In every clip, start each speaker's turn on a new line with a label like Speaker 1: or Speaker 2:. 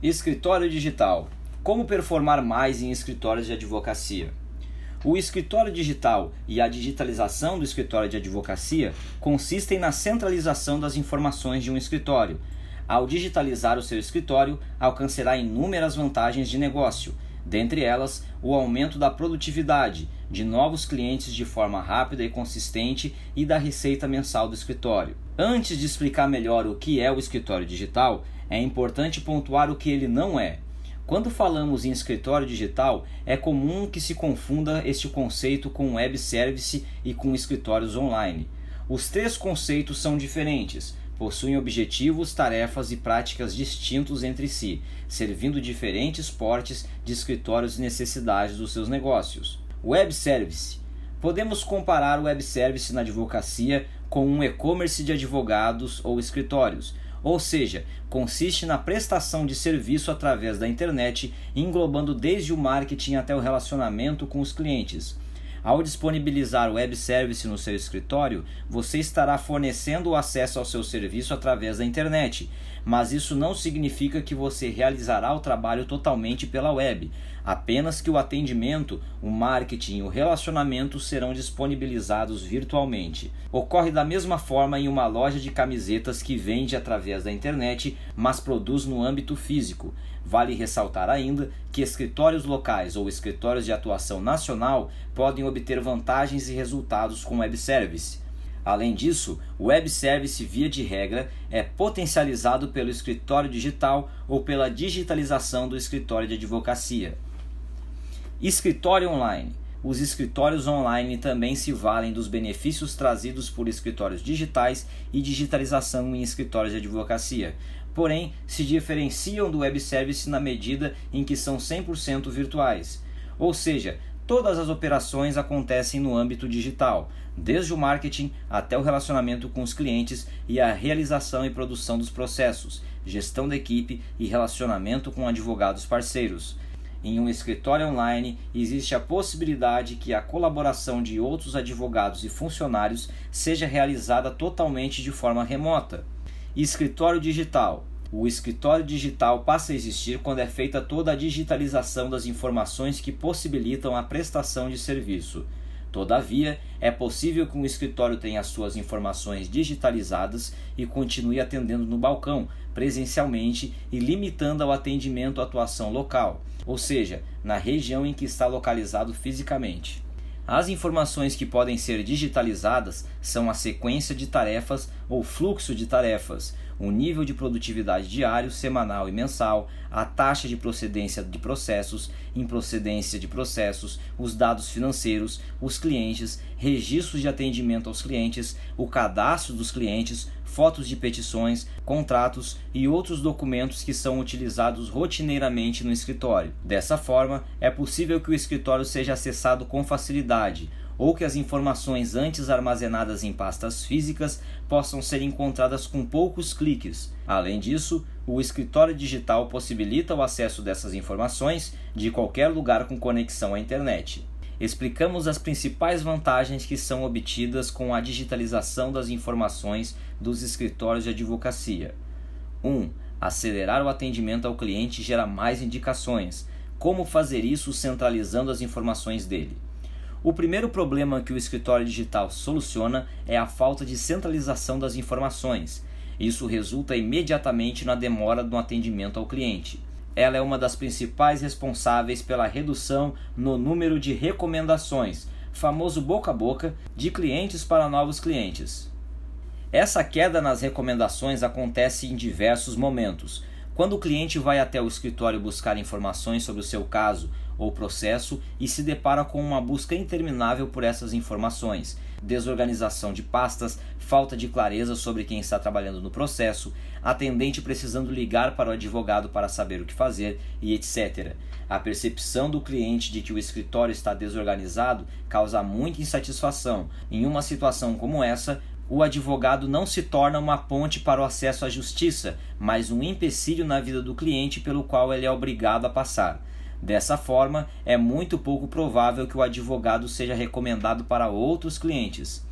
Speaker 1: Escritório digital. Como performar mais em escritórios de advocacia? O escritório digital e a digitalização do escritório de advocacia consistem na centralização das informações de um escritório. Ao digitalizar o seu escritório, alcançará inúmeras vantagens de negócio, dentre elas o aumento da produtividade, de novos clientes de forma rápida e consistente e da receita mensal do escritório. Antes de explicar melhor o que é o escritório digital, é importante pontuar o que ele não é. Quando falamos em escritório digital, é comum que se confunda este conceito com web service e com escritórios online. Os três conceitos são diferentes, possuem objetivos, tarefas e práticas distintos entre si, servindo diferentes portes de escritórios e necessidades dos seus negócios. Web service. Podemos comparar o web service na advocacia com um e-commerce de advogados ou escritórios, ou seja, consiste na prestação de serviço através da internet, englobando desde o marketing até o relacionamento com os clientes. Ao disponibilizar o web service no seu escritório, você estará fornecendo o acesso ao seu serviço através da internet, mas isso não significa que você realizará o trabalho totalmente pela web, apenas que o atendimento, o marketing e o relacionamento serão disponibilizados virtualmente. Ocorre da mesma forma em uma loja de camisetas que vende através da internet, mas produz no âmbito físico. Vale ressaltar ainda que escritórios locais ou escritórios de atuação nacional podem obter vantagens e resultados com web service. Além disso, o web service, via de regra, é potencializado pelo escritório digital ou pela digitalização do escritório de advocacia. Escritório online. Os escritórios online também se valem dos benefícios trazidos por escritórios digitais e digitalização em escritórios de advocacia, porém se diferenciam do web service na medida em que são 100% virtuais, ou seja, todas as operações acontecem no âmbito digital, desde o marketing até o relacionamento com os clientes e a realização e produção dos processos, gestão da equipe e relacionamento com advogados parceiros. Em um escritório online, existe a possibilidade que a colaboração de outros advogados e funcionários seja realizada totalmente de forma remota. Escritório digital. O escritório digital passa a existir quando é feita toda a digitalização das informações que possibilitam a prestação de serviço. Todavia, é possível que um escritório tenha suas informações digitalizadas e continue atendendo no balcão, presencialmente e limitando ao atendimento a atuação local, ou seja, na região em que está localizado fisicamente. As informações que podem ser digitalizadas são a sequência de tarefas ou fluxo de tarefas, o nível de produtividade diário, semanal e mensal, a taxa de procedência de processos, improcedência de processos, os dados financeiros, os clientes, registros de atendimento aos clientes, o cadastro dos clientes, fotos de petições, contratos e outros documentos que são utilizados rotineiramente no escritório. Dessa forma, é possível que o escritório seja acessado com facilidade, ou que as informações antes armazenadas em pastas físicas possam ser encontradas com poucos cliques. Além disso, o escritório digital possibilita o acesso dessas informações de qualquer lugar com conexão à internet. Explicamos as principais vantagens que são obtidas com a digitalização das informações dos escritórios de advocacia. 1. Acelerar o atendimento ao cliente gera mais indicações. Como fazer isso centralizando as informações dele? O primeiro problema que o escritório digital soluciona é a falta de centralização das informações. Isso resulta imediatamente na demora no atendimento ao cliente. Ela é uma das principais responsáveis pela redução no número de recomendações, famoso boca a boca, de clientes para novos clientes. Essa queda nas recomendações acontece em diversos momentos. Quando o cliente vai até o escritório buscar informações sobre o seu caso ou processo e se depara com uma busca interminável por essas informações, desorganização de pastas, falta de clareza sobre quem está trabalhando no processo, atendente precisando ligar para o advogado para saber o que fazer e etc. A percepção do cliente de que o escritório está desorganizado causa muita insatisfação. Em uma situação como essa, o advogado não se torna uma ponte para o acesso à justiça, mas um empecilho na vida do cliente pelo qual ele é obrigado a passar. Dessa forma, é muito pouco provável que o advogado seja recomendado para outros clientes.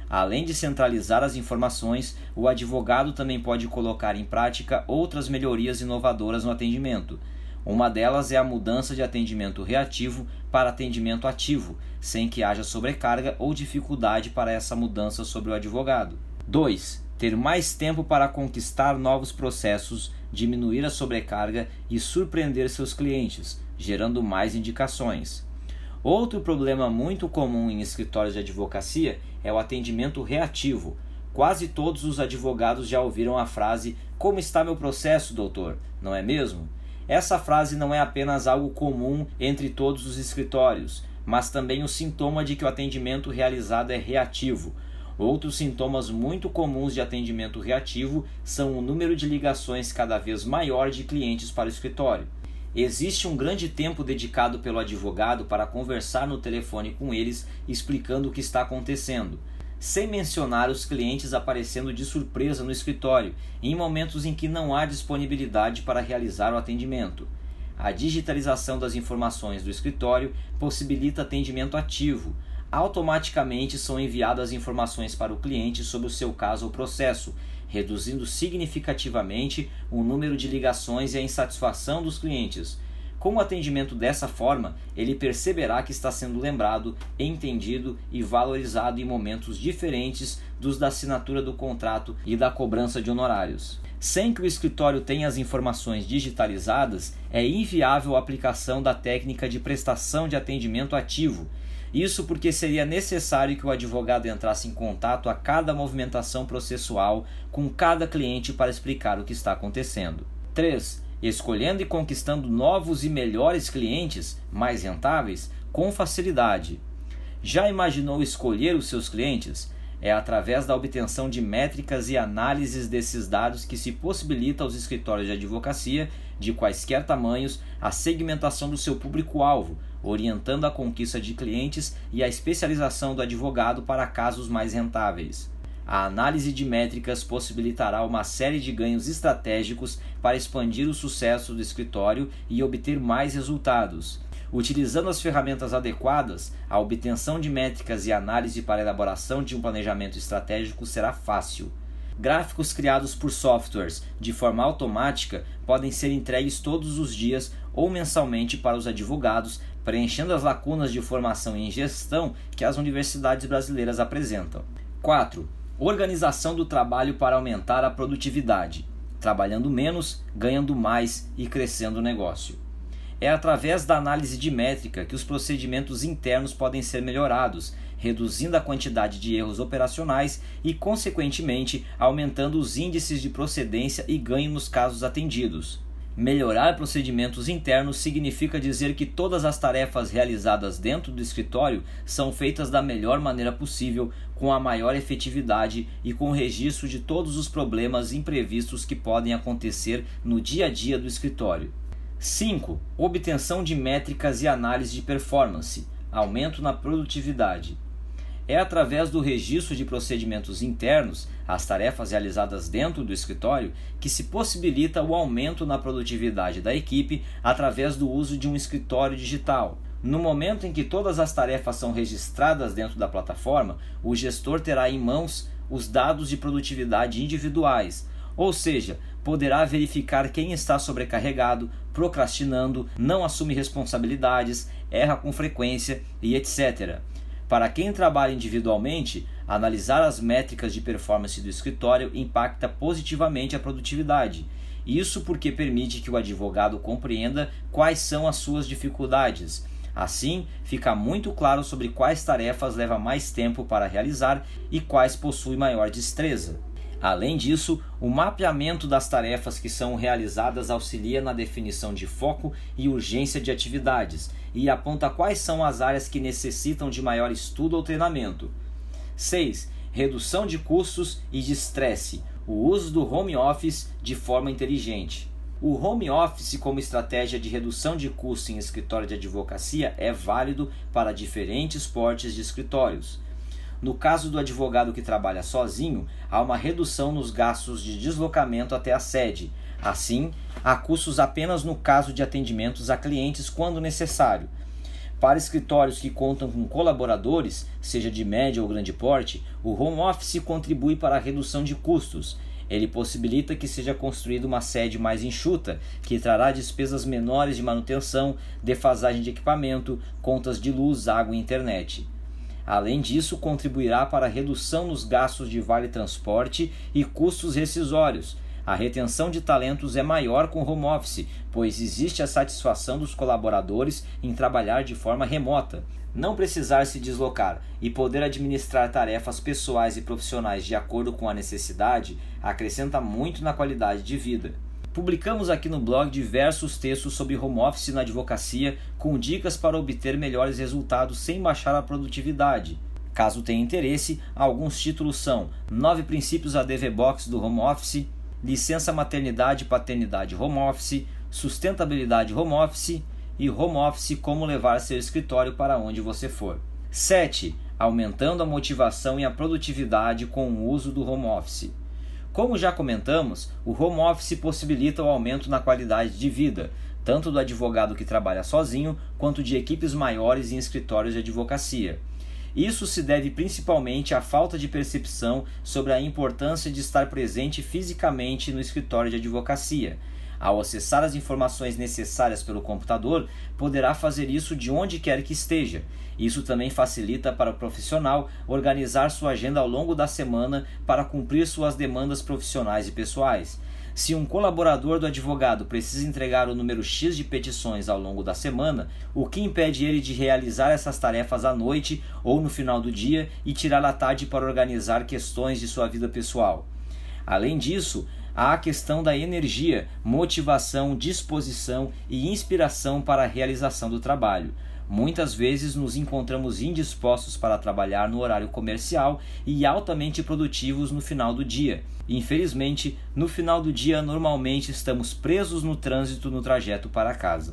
Speaker 1: Além de centralizar as informações, o advogado também pode colocar em prática outras melhorias inovadoras no atendimento. Uma delas é a mudança de atendimento reativo para atendimento ativo, sem que haja sobrecarga ou dificuldade para essa mudança sobre o advogado. 2. Ter mais tempo para conquistar novos processos, diminuir a sobrecarga e surpreender seus clientes, gerando mais indicações. Outro problema muito comum em escritórios de advocacia é o atendimento reativo. Quase todos os advogados já ouviram a frase "Como está meu processo, doutor?", não é mesmo? Essa frase não é apenas algo comum entre todos os escritórios, mas também o sintoma de que o atendimento realizado é reativo. Outros sintomas muito comuns de atendimento reativo são o número de ligações cada vez maior de clientes para o escritório. Existe um grande tempo dedicado pelo advogado para conversar no telefone com eles, explicando o que está acontecendo, sem mencionar os clientes aparecendo de surpresa no escritório, em momentos em que não há disponibilidade para realizar o atendimento. A digitalização das informações do escritório possibilita atendimento ativo. Automaticamente são enviadas informações para o cliente sobre o seu caso ou processo, reduzindo significativamente o número de ligações e a insatisfação dos clientes. Com o atendimento dessa forma, ele perceberá que está sendo lembrado, entendido e valorizado em momentos diferentes dos da assinatura do contrato e da cobrança de honorários. Sem que o escritório tenha as informações digitalizadas, é inviável a aplicação da técnica de prestação de atendimento ativo. Isso porque seria necessário que o advogado entrasse em contato a cada movimentação processual com cada cliente para explicar o que está acontecendo. 3. Escolhendo e conquistando novos e melhores clientes, mais rentáveis, com facilidade. Já imaginou escolher os seus clientes? É através da obtenção de métricas e análises desses dados que se possibilita aos escritórios de advocacia, de quaisquer tamanhos, a segmentação do seu público-alvo, orientando a conquista de clientes e a especialização do advogado para casos mais rentáveis. A análise de métricas possibilitará uma série de ganhos estratégicos para expandir o sucesso do escritório e obter mais resultados. Utilizando as ferramentas adequadas, a obtenção de métricas e análise para a elaboração de um planejamento estratégico será fácil. Gráficos criados por softwares de forma automática podem ser entregues todos os dias ou mensalmente para os advogados, preenchendo as lacunas de formação em gestão que as universidades brasileiras apresentam. 4. Organização do trabalho para aumentar a produtividade, trabalhando menos, ganhando mais e crescendo o negócio. É através da análise de métrica que os procedimentos internos podem ser melhorados, reduzindo a quantidade de erros operacionais e, consequentemente, aumentando os índices de procedência e ganho nos casos atendidos. Melhorar procedimentos internos significa dizer que todas as tarefas realizadas dentro do escritório são feitas da melhor maneira possível, com a maior efetividade e com registro de todos os problemas imprevistos que podem acontecer no dia a dia do escritório. 5. Obtenção de métricas e análise de performance, aumento na produtividade. É através do registro de procedimentos internos, as tarefas realizadas dentro do escritório, que se possibilita o aumento na produtividade da equipe através do uso de um escritório digital. No momento em que todas as tarefas são registradas dentro da plataforma, o gestor terá em mãos os dados de produtividade individuais, ou seja, poderá verificar quem está sobrecarregado, procrastinando, não assume responsabilidades, erra com frequência e etc. Para quem trabalha individualmente, analisar as métricas de performance do escritório impacta positivamente a produtividade. Isso porque permite que o advogado compreenda quais são as suas dificuldades. Assim, fica muito claro sobre quais tarefas leva mais tempo para realizar e quais possui maior destreza. Além disso, o mapeamento das tarefas que são realizadas auxilia na definição de foco e urgência de atividades e aponta quais são as áreas que necessitam de maior estudo ou treinamento. 6. Redução de custos e de estresse. O uso do home office de forma inteligente. O home office como estratégia de redução de custo em escritório de advocacia é válido para diferentes portes de escritórios. No caso do advogado que trabalha sozinho, há uma redução nos gastos de deslocamento até a sede. Assim, há custos apenas no caso de atendimentos a clientes quando necessário. Para escritórios que contam com colaboradores, seja de médio ou grande porte, o home office contribui para a redução de custos. Ele possibilita que seja construída uma sede mais enxuta, que trará despesas menores de manutenção, defasagem de equipamento, contas de luz, água e internet. Além disso, contribuirá para a redução nos gastos de vale-transporte e custos rescisórios. A retenção de talentos é maior com home office, pois existe a satisfação dos colaboradores em trabalhar de forma remota. Não precisar se deslocar e poder administrar tarefas pessoais e profissionais de acordo com a necessidade acrescenta muito na qualidade de vida. Publicamos aqui no blog diversos textos sobre home office na advocacia com dicas para obter melhores resultados sem baixar a produtividade. Caso tenha interesse, alguns títulos são 9 princípios ADV Box do home office, licença maternidade e paternidade home office, sustentabilidade home office e home office como levar seu escritório para onde você for. 7. Aumentando a motivação e a produtividade com o uso do home office. Como já comentamos, o home office possibilita o aumento na qualidade de vida, tanto do advogado que trabalha sozinho, quanto de equipes maiores em escritórios de advocacia. Isso se deve principalmente à falta de percepção sobre a importância de estar presente fisicamente no escritório de advocacia. Ao acessar as informações necessárias pelo computador, poderá fazer isso de onde quer que esteja. Isso também facilita para o profissional organizar sua agenda ao longo da semana para cumprir suas demandas profissionais e pessoais. Se um colaborador do advogado precisa entregar o número X de petições ao longo da semana, o que impede ele de realizar essas tarefas à noite ou no final do dia e tirar a tarde para organizar questões de sua vida pessoal? Além disso, há a questão da energia, motivação, disposição e inspiração para a realização do trabalho. Muitas vezes nos encontramos indispostos para trabalhar no horário comercial e altamente produtivos no final do dia. Infelizmente, no final do dia normalmente estamos presos no trânsito no trajeto para casa.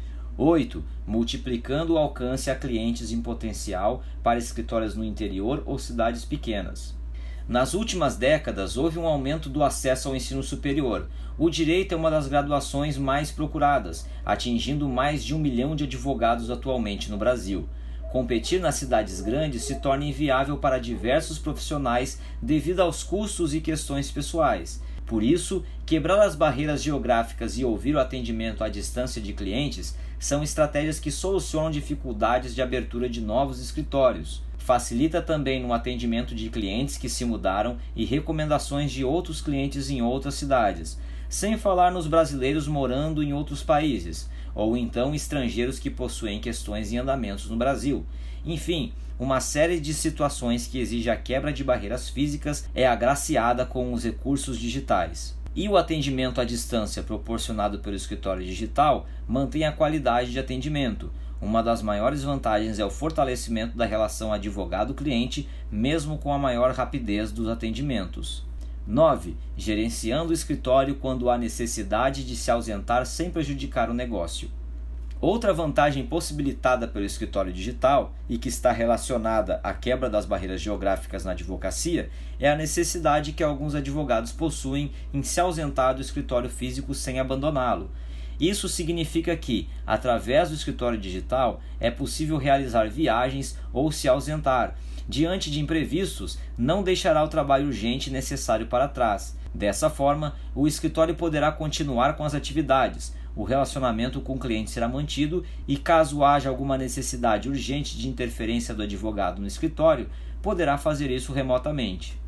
Speaker 1: 8. Multiplicando o alcance a clientes em potencial para escritórios no interior ou cidades pequenas. Nas últimas décadas, houve um aumento do acesso ao ensino superior. O direito é uma das graduações mais procuradas, atingindo mais de 1 milhão de advogados atualmente no Brasil. Competir nas cidades grandes se torna inviável para diversos profissionais devido aos custos e questões pessoais. Por isso, quebrar as barreiras geográficas e ouvir o atendimento à distância de clientes são estratégias que solucionam dificuldades de abertura de novos escritórios. Facilita também no atendimento de clientes que se mudaram e recomendações de outros clientes em outras cidades, sem falar nos brasileiros morando em outros países, ou então estrangeiros que possuem questões em andamentos no Brasil. Enfim, uma série de situações que exige a quebra de barreiras físicas é agraciada com os recursos digitais. E o atendimento à distância proporcionado pelo escritório digital mantém a qualidade de atendimento. Uma das maiores vantagens é o fortalecimento da relação advogado-cliente, mesmo com a maior rapidez dos atendimentos. 9. Gerenciando o escritório quando há necessidade de se ausentar sem prejudicar o negócio. Outra vantagem possibilitada pelo escritório digital e que está relacionada à quebra das barreiras geográficas na advocacia é a necessidade que alguns advogados possuem em se ausentar do escritório físico sem abandoná-lo. Isso significa que, através do escritório digital, é possível realizar viagens ou se ausentar. Diante de imprevistos, não deixará o trabalho urgente necessário para trás. Dessa forma, o escritório poderá continuar com as atividades, o relacionamento com o cliente será mantido e, caso haja alguma necessidade urgente de interferência do advogado no escritório, poderá fazer isso remotamente.